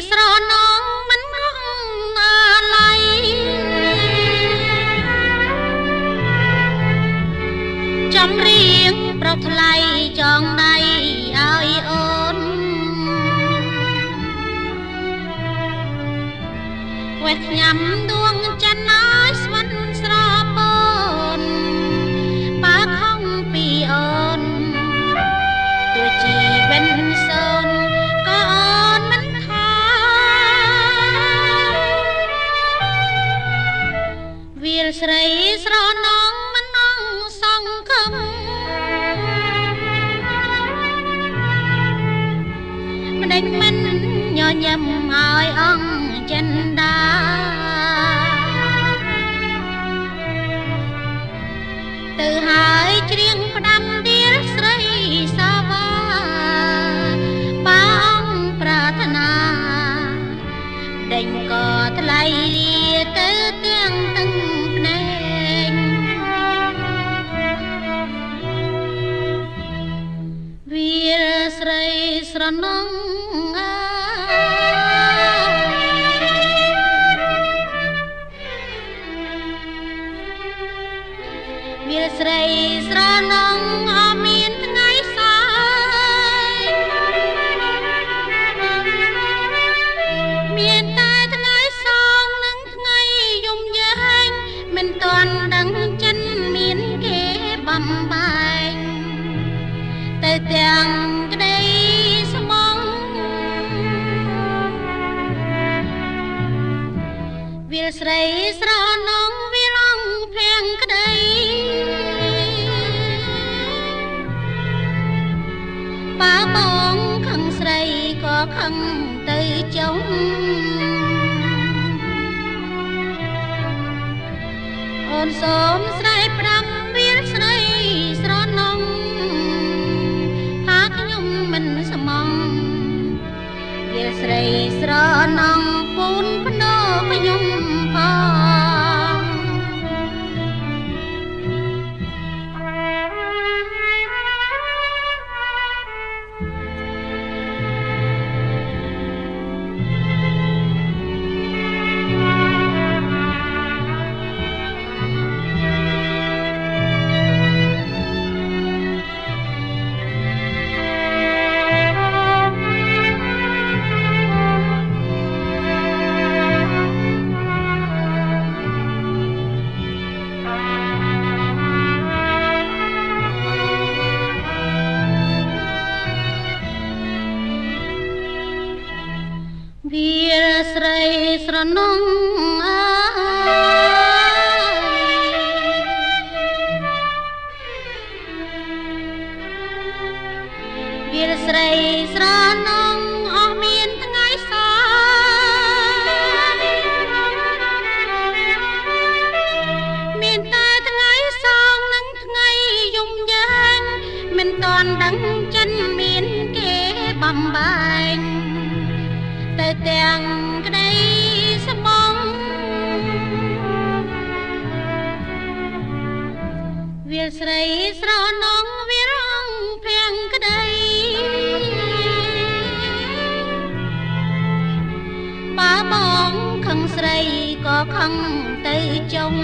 ស្រណងមិនងងអាឡ័យចំរៀងប្រកថ្លៃចងដៃឲ្យអូនវេះញ៉ាំដួងច័ន្ទឲ្យស្វិនស្រពូនបើខំពីអូនទោះជីវិតសូនក៏អូនមិនខាវាលស្រីស្រណងមិនអងសង្ឃឹមម្ដេចមិនញញឹមឲ្យអង្គចិនដាទៅហើយច្រៀងផ្ដាំដៀលស្រីសាវាបើអង្គប្រាថ្នាដេញក៏ថ្លៃទៅទាំងទឹកភ្នែកវាស្រីស្រណងវាស្រីស្រណងអត់មានថ្ងៃសាយមានតែថ្ងៃសងនិងថ្ងៃយំយែងមិនទាន់ដឹងចិនមានគេបំបែកទៅទាំងក្តីស្មងវាស្រីស្រណងវាឡងភាំងក្តីបើបងខឹងស្រីក៏ខឹងទៅចុងអូនសូមស្រែកផ្ដាំវាស្រីស្រណងថាខ្ញុំមិនស្មងវាស្រីស្រណងពូនភ្នោខ្ញុំផងវាស្រីស្រណងវាស្រីស្រណងអស់មានថ្ងៃសាយមានតែថ្ងៃសងនិងថ្ងៃយំយែងមិនទាន់ដឹងចិនមានគេបំបែកទៅទាំងក្តីស្មងវាស្រីស្រណងវារងភាំងក្តីបើបងខឹងស្រីក៏ខឹងទៅចុង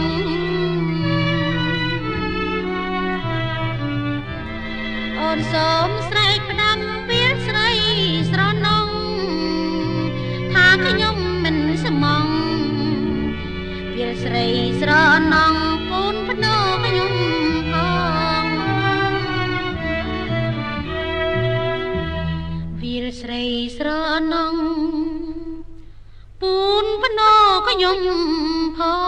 អូនសូមស្រែកផ្ដាំវាស្រីស្រណងថាខ្ញុំមិនស្មងវាស្រីស្រណងពូនភ្នោខ្ញុំផងវាស្រីស្រណងពូនភ្នោខ្ញុំផង